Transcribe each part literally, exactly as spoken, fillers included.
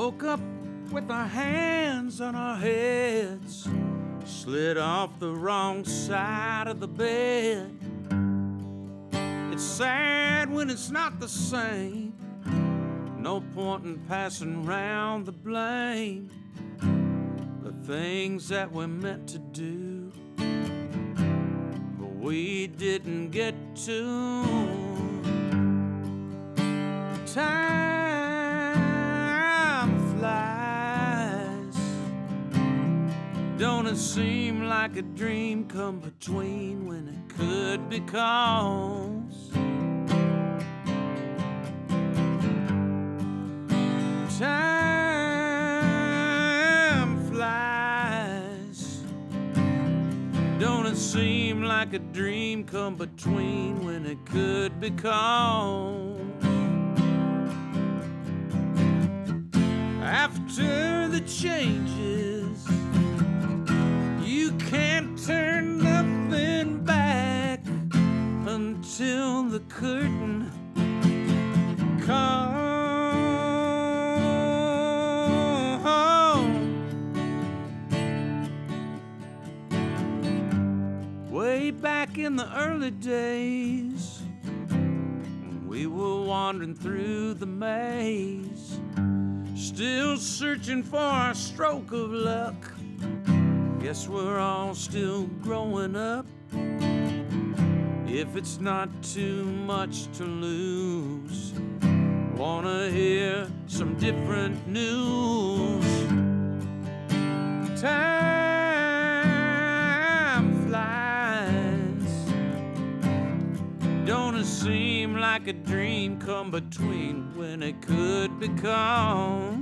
Woke up with our hands on our heads, slid off the wrong side of the bed. It's sad when it's not the same. No point in passing round the blame. The things that we're meant to do, but we didn't get to. Time flies. Don't it seem like a dream come between when it could be cause? Time flies. Don't it seem like a dream come between when it could be cause? After the changes, you can't turn nothing back until the curtain comes. Way back in the early days, when we were wandering through the maze, still searching for our stroke of luck. Guess we're all still growing up. If it's not too much to lose, wanna hear some different news. Time flies. Don't it seem like a dream come between when it could be cause?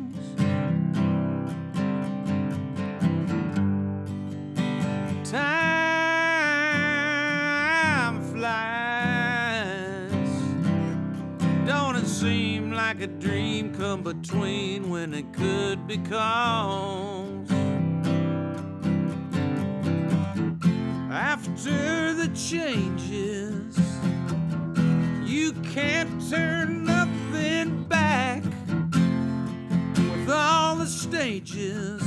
Time flies. Don't it seem like a dream come between when it could be cause? After the changes, you can't turn nothing back. With all the stages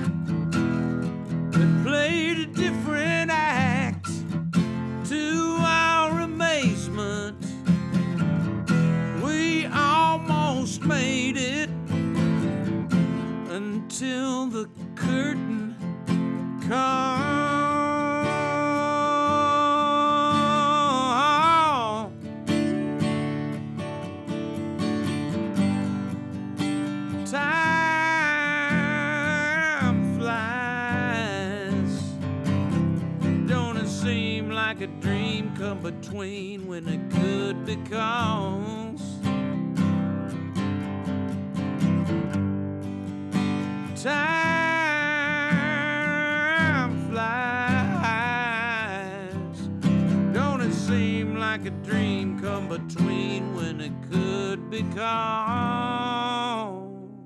that played a different act, to our amazement, we almost made it until the curtain comes. Time flies. Don't it seem like a dream come between when it could be cause? Time flies. Don't it seem like a dream come between when it could be cause?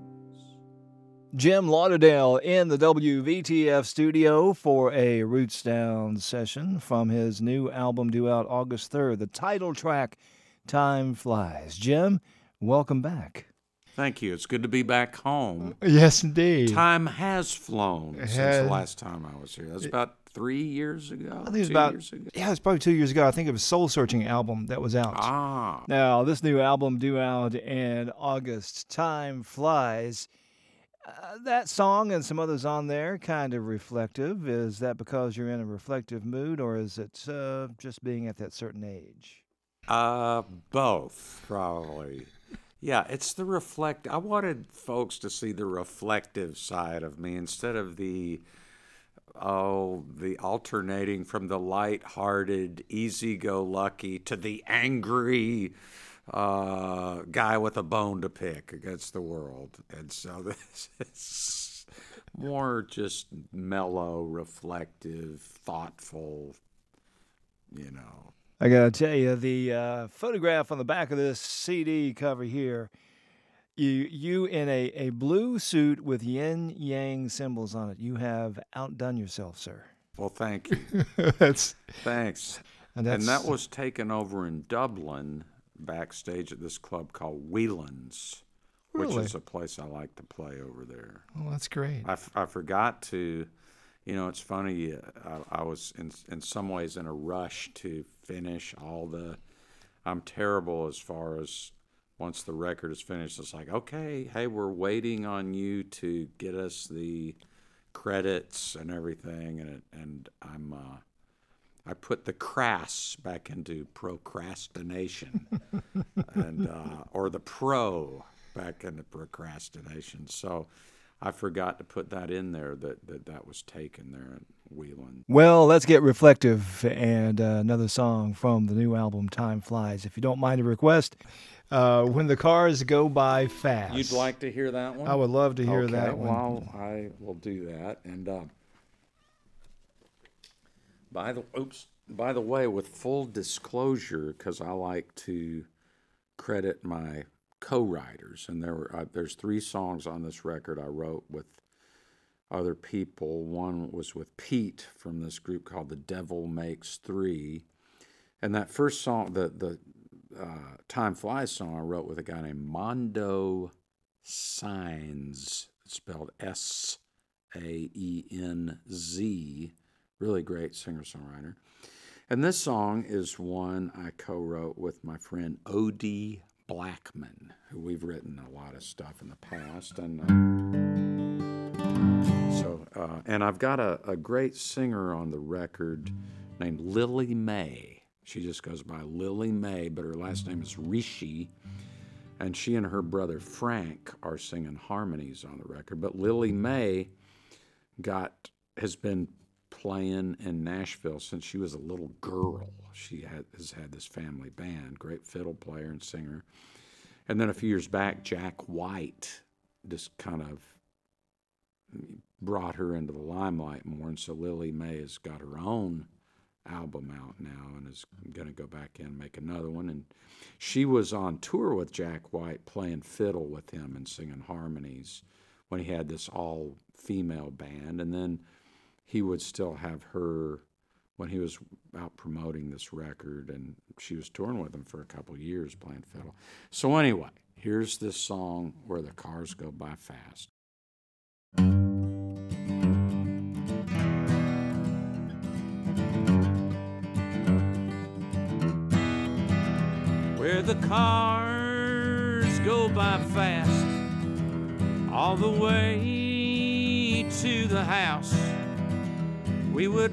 Jim Lauderdale in the W V T F studio for a Roots Down session from his new album due out August third, the title track, Time Flies. Jim, welcome back. Thank you. It's good to be back home. Yes, indeed. Time has flown It since has. the last time I was here. That's about three years ago. I think it's two about, years ago. yeah, it's probably two years ago. I think it was Soul Searching album that was out. Ah. Now, this new album due out in August, Time Flies. Uh, that song and some others on there kind of reflective. Is that because you're in a reflective mood, or is it uh, just being at that certain age? Uh, both, probably. Yeah, it's the reflect. I wanted folks to see the reflective side of me instead of the, oh, the alternating from the light-hearted, easy-go-lucky to the angry uh, guy with a bone to pick against the world. And so this is more just mellow, reflective, thoughtful, you know. I gotta tell you, the uh, photograph on the back of this C D cover here, you you in a, a blue suit with yin yang symbols on it. You have outdone yourself, sir. Well, thank you. that's Thanks. And, And, that's, that was taken over in Dublin, backstage at this club called Whelan's. which Really? is a place I like to play over there. Oh, that's great. I, f- I forgot to, you know, it's funny. uh, I, I was in in some ways in a rush to finish all the. I'm terrible as far as once the record is finished. It's like, okay, hey, we're waiting on you to get us the credits and everything, and it, and I'm. Uh, I put the crass back into procrastination, and uh, or the pro back into procrastination. So I forgot to put that in there. That that, that was taken there at Wheeling. Well, let's get reflective and uh, another song from the new album, Time Flies. If you don't mind a request, uh, When the Cars Go By Fast. You'd like to hear that one? I would love to hear okay, that one. Well, I will do that. And uh, by the oops, by the way, with full disclosure, because I like to credit my co-writers, and there were uh, there's three songs on this record I wrote with other people. One was with Pete from this group called The Devil Makes Three, and that first song, the the uh, Time Flies song, I wrote with a guy named Mondo Signs, spelled S A E N Z, really great singer-songwriter. And this song is one I co-wrote with my friend Odie Blackman, who we've written a lot of stuff in the past. And uh, so, uh, and I've got a, a great singer on the record named Lily May. She just goes by Lily May, but her last name is Rishi. And she and her brother Frank are singing harmonies on the record. But Lily May got has been playing in Nashville since she was a little girl. She had, has had this family band, great fiddle player and singer. And then a few years back, Jack White just kind of brought her into the limelight more. And so Lily May has got her own album out now and is going to go back in and make another one. And she was on tour with Jack White playing fiddle with him and singing harmonies when he had this all-female band. And then he would still have her when he was out promoting this record, and she was touring with him for a couple of years playing fiddle. So anyway, here's this song, Where the Cars Go By Fast. Where the cars go by fast, all the way to the house, we would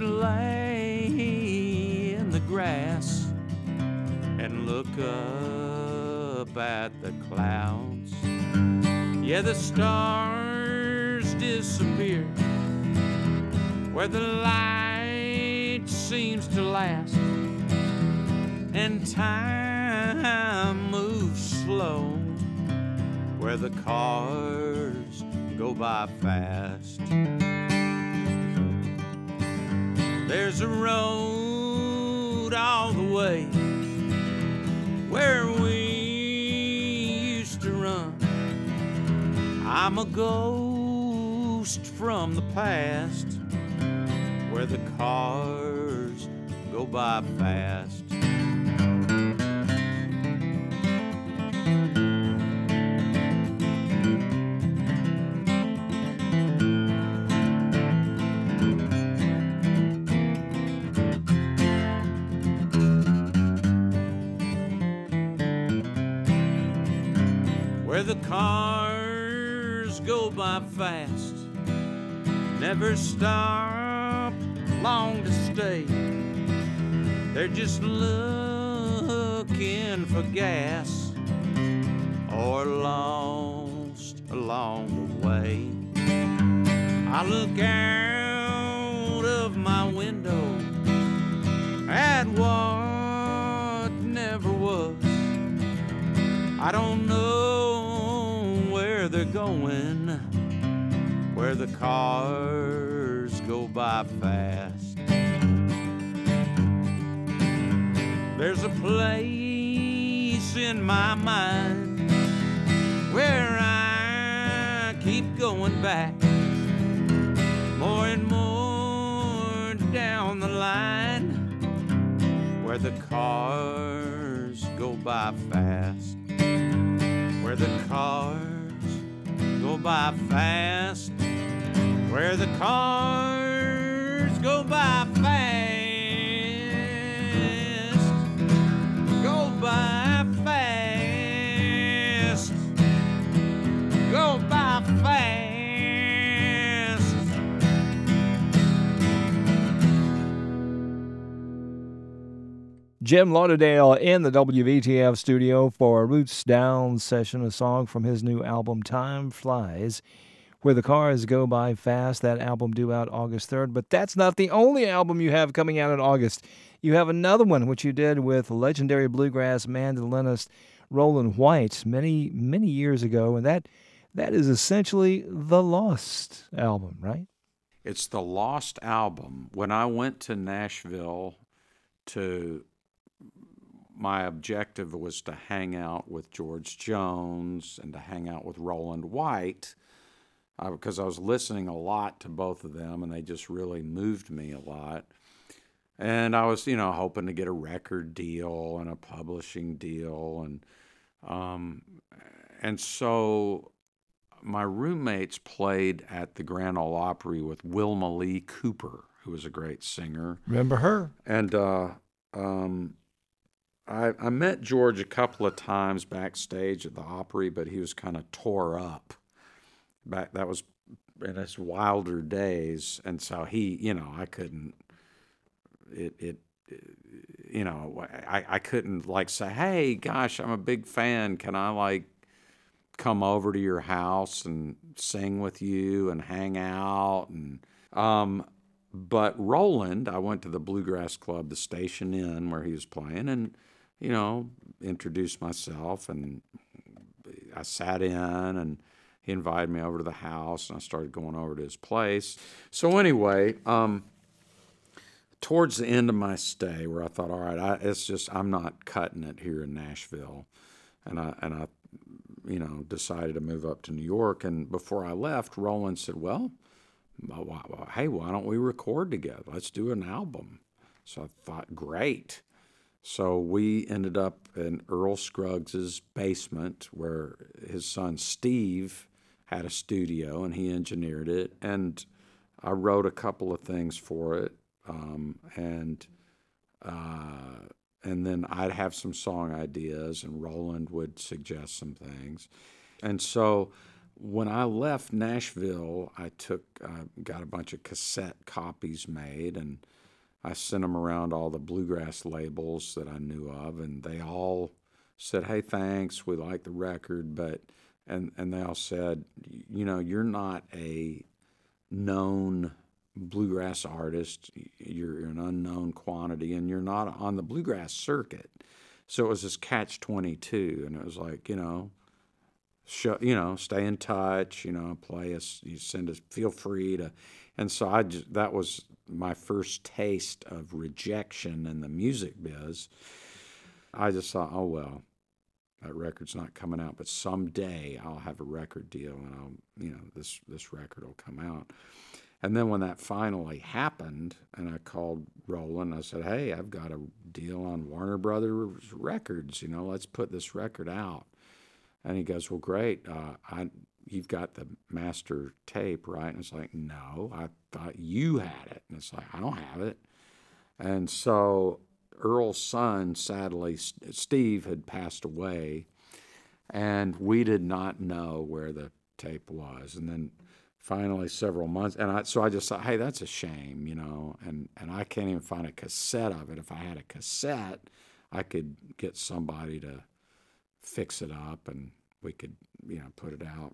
lay in the grass and look up at the clouds. Yeah, the stars disappear where the light seems to last, and time moves slow where the cars go by fast. There's a road all the way where we used to run. I'm a ghost from the past where the cars go by fast. Where the cars go by fast, never stop long to stay. They're just looking for gas or lost along the way. I look out of my window at what never was. I don't know where they're going, where the cars go by fast. There's a place in my mind where I keep going back, more and more down the line, where the cars go by fast, where the cars go by fast, where the cars go by fast, go by fast, go by fast. Jim Lauderdale in the W V T F studio for a Roots Down session, a song from his new album, Time Flies, Where the Cars Go By Fast. That album due out August third, but that's not the only album you have coming out in August. You have another one, which you did with legendary bluegrass mandolinist Roland White many, many years ago, and that that is essentially the Lost album, right? It's the Lost album. When I went to Nashville to... my objective was to hang out with George Jones and to hang out with Roland White uh, because I was listening a lot to both of them, and they just really moved me a lot. And I was, you know, hoping to get a record deal and a publishing deal. And um, and so my roommates played at the Grand Ole Opry with Wilma Lee Cooper, who was a great singer. Remember her? And... Uh, um, I, I met George a couple of times backstage at the Opry, but he was kind of tore up. Back that was in his wilder days, and so he, you know, I couldn't. It, it, you know, I, I couldn't like say, hey, gosh, I'm a big fan. Can I like come over to your house and sing with you and hang out? And um, but Roland, I went to the Bluegrass Club, the Station Inn, where he was playing, and you know, introduced myself, and I sat in, and he invited me over to the house, and I started going over to his place. So anyway, um, towards the end of my stay, where I thought, all right, I, it's just I'm not cutting it here in Nashville, and I and I, you know, decided to move up to New York. And before I left, Roland said, well, hey, why don't we record together? Let's do an album. So I thought, great. So we ended up in Earl Scruggs' basement, where his son Steve had a studio, and he engineered it. And I wrote a couple of things for it, um, and uh, and then I'd have some song ideas, and Roland would suggest some things. And so when I left Nashville, I took uh, got a bunch of cassette copies made, and I sent them around all the bluegrass labels that I knew of, and they all said, hey, thanks, we like the record, but, and, and they all said, you know, you're not a known bluegrass artist, you're an unknown quantity, and you're not on the bluegrass circuit. So it was this catch twenty-two, and it was like, you know, show, you know, stay in touch, you know, play us, you send us, feel free to, and so I just, that was my first taste of rejection in the music biz. I just thought, oh, well, that record's not coming out, but someday I'll have a record deal, and I'll, you know, this, this record will come out. And then when that finally happened, and I called Roland, I said, hey, I've got a deal on Warner Brothers Records, you know, let's put this record out. And he goes, well, great, uh, I you've got the master tape, right? And it's like, no, I thought you had it. And it's like, I don't have it. And so Earl's son, sadly, Steve, had passed away, and we did not know where the tape was. And then finally, several months, and I, so I just thought, hey, that's a shame, you know, and, and I can't even find a cassette of it. If I had a cassette, I could get somebody to fix it up, and we could, you know, put it out.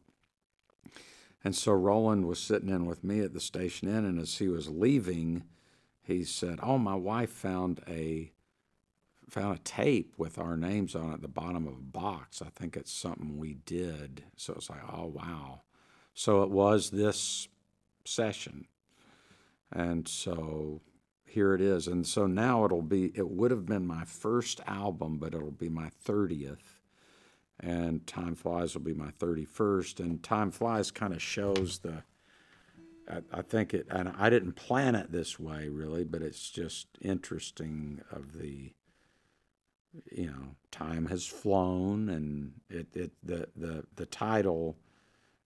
And so Roland was sitting in with me at the Station Inn, and as he was leaving, he said, oh, my wife found a found a tape with our names on it at the bottom of a box. I think it's something we did. So it's like, oh, wow. So it was this session. And so here it is. And so now it'll be, it would have been my first album, but it'll be my thirtieth. And Time Flies will be my thirty-first. And Time Flies kind of shows the, I, I think it, and I didn't plan it this way really, but it's just interesting of the, you know, time has flown, and it, it the, the, the title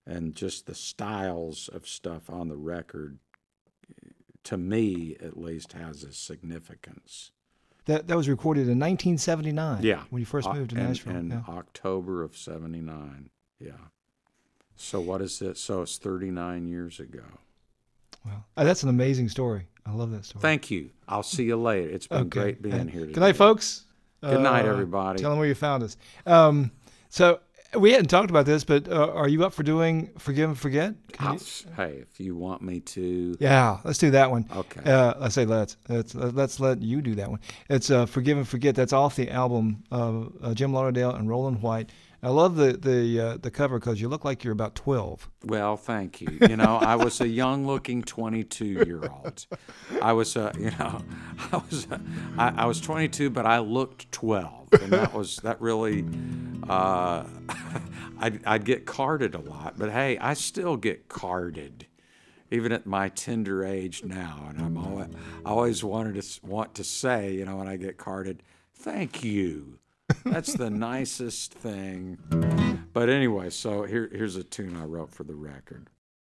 and just the styles of stuff on the record, to me at least, has a significance. That that was recorded in nineteen seventy-nine. Yeah. When you first moved to in, Nashville. In yeah. October of seventy-nine. Yeah. So what is it? So it's thirty-nine years ago. Well, uh, that's an amazing story. I love that story. Thank you. I'll see you later. It's been Okay. great being And here today. Good night, folks. Good night, Uh, everybody. Tell them where you found us. Um, so we hadn't talked about this, but uh, are you up for doing Forgive and Forget? Can I'll- you- hey, if you want me to. Yeah, let's do that one. Okay. Uh, I say let's. Let's let's let you do that one. It's uh, Forgive and Forget. That's off the album of uh, Jim Lauderdale and Roland White. I love the the uh, the cover because you look like you're about twelve. Well, thank you. You know, I was a young-looking twenty-two-year-old. I was a, you know, I was, a, I, I was twenty-two, but I looked twelve, and that was that really. Uh, I'd, I'd get carded a lot, but hey, I still get carded, even at my tender age now. And I'm always, I always wanted to s- want to say, you know, when I get carded, thank you. That's the nicest thing. But anyway, so here, here's a tune I wrote for the record.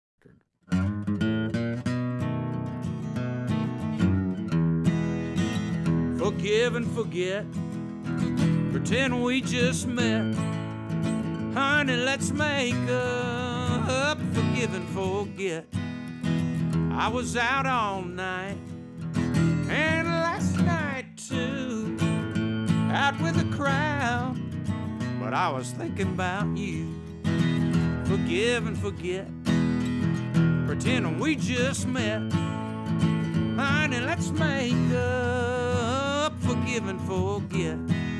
Forgive and forget. Pretend we just met. Honey, let's make up. Forgive and forget. I was out all night, and last night too, out with the crowd, but I was thinking about you. Forgive and forget. Pretend we just met. Honey, let's make up. Forgive and forget.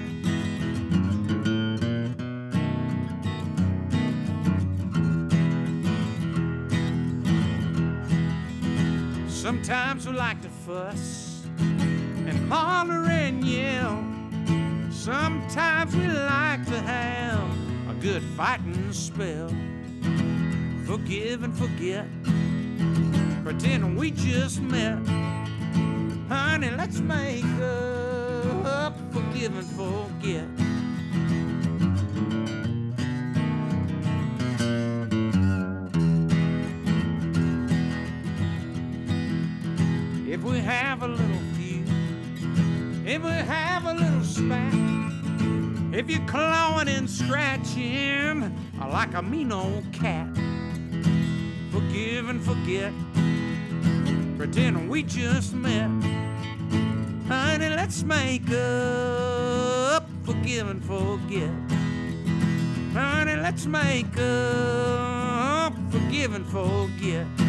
Sometimes we like to fuss and holler and yell. Sometimes we like to have a good fighting spell. Forgive and forget. Pretend we just met. Honey, let's make up. Forgive and forget. If we have a little feud, if we have a little spat, if you're clawing and scratching like a mean old cat, forgive and forget. Pretend we just met. Honey, let's make up. Forgive and forget. Honey, let's make up. Forgive and forget.